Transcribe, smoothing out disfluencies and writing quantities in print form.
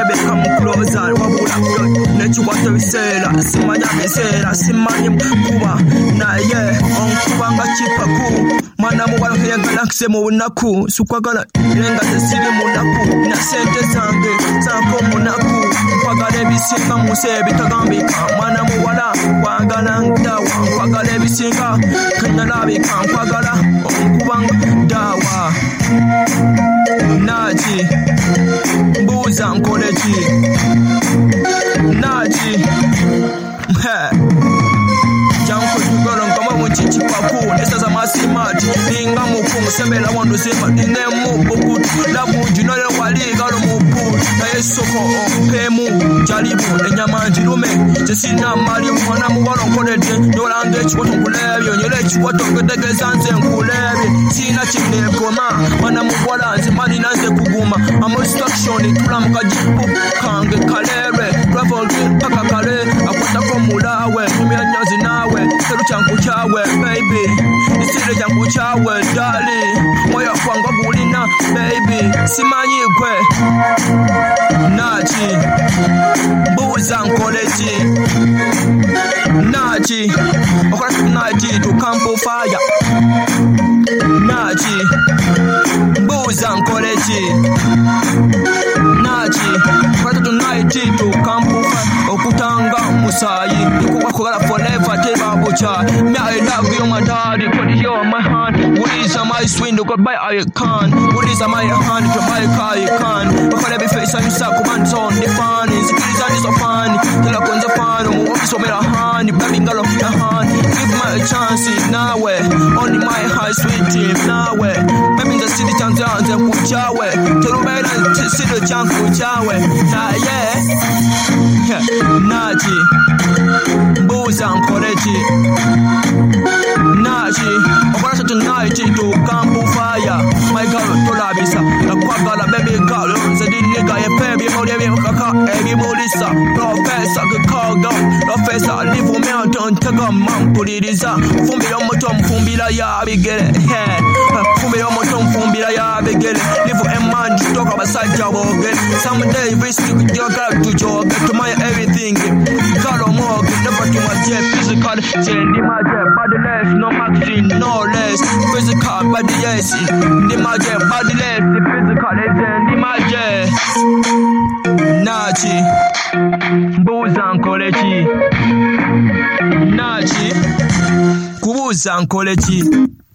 baby come closer wabula nechikwata bisera simanya bisera simanya kuba naye onkuba nga chipaku mwana mubalo keyagala kusema unaku sukwagala lenga zesiri munaku na sente zange zako munaku kwagala ebisinga muse bitagambika mwana mubala kwagala ndawa kwagala ebisinga kanalabika kwagala onkubanga dawa naji mbuza nkoleji naji janko tugolo ngoma muchichi papu nesaza masimati ninga mukungu sembela wando sema ninemu bokutu labu jinole wali galo mupu na yesoko pemu jalibu enyama njirume jesina mali mwana mubalo nkolede nyolange chikoto nkulebyo nyele chikoto ngedegeza nze nkulebye sina chinde koma mwana mubwala nze mani nanze kuguma amostruction tula mukajipu kange kalere travel paka kale akwata ko mulawe tumya nyozi nawe seru changu chawe baby nisire changu chawe dali moyo kwangu gulina baby simanyi kwe nachi buza nkoleji nachi okora nachi to campo fire nachi buza nkoleji nachi okora tonight to campo fire okutanga musayi ikukwa kugala forever teba bucha me I love you my daddy put you on my hand what is my swing go buy I can what is my hand to buy car you can but every face I saw command on the fan is so fun till I go to fan so me a hand baby girl of the hand give my a chance now only my high sweet dream now baby the city chance and kuchawe tell me that city chance kuchawe na yeah naji buza nkoleji naji okora tonight to campo fire my girl to labisa na kwagala baby girl nze nigga ye baby mo de kaka ebi molisa professor ke called up professor live me on taga mampuliriza fumbira moto mfumbira ya bigere fumbira moto mfumbira ya bigere live a man talk about side job again someday risk you got to jog to my everything call more never to my jet physical send my jet body less no magazine no less physical body yes in my jet body less physical send my jet nachi buza nkoleji nachi kubuza nkoleji